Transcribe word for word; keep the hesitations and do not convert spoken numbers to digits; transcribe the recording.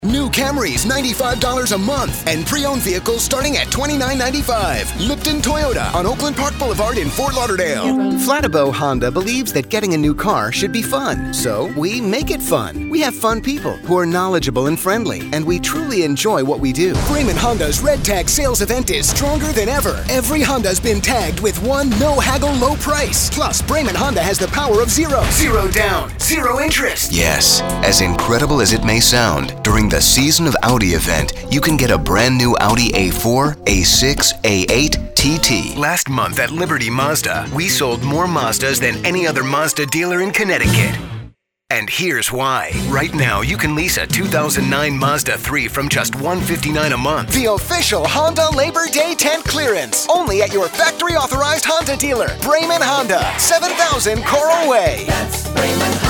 New Camrys, ninety-five dollars a month, and pre-owned vehicles starting at twenty-nine ninety-five. Lipton Toyota on Oakland Park Boulevard in Fort Lauderdale. Flatibow Honda believes that getting a new car should be fun, so we make it fun. We have fun people who are knowledgeable and friendly, and we truly enjoy what we do. Brayman Honda's Red Tag sales event is stronger than ever. Every Honda's been tagged with one no-haggle low price. Plus, Brayman Honda has the power of zero. Zero down, zero interest. Yes, as incredible as it may sound, during the Season of Audi event, you can get a brand new Audi A four, A six, A eight, T T. Last month at Liberty Mazda, we sold more Mazdas than any other Mazda dealer in Connecticut. And here's why. Right now, you can lease a two thousand nine Mazda three from just one hundred fifty-nine dollars a month. The official Honda Labor Day tent clearance. Only at your factory-authorized Honda dealer, Brayman Honda, seven thousand Coral Way. That's Brayman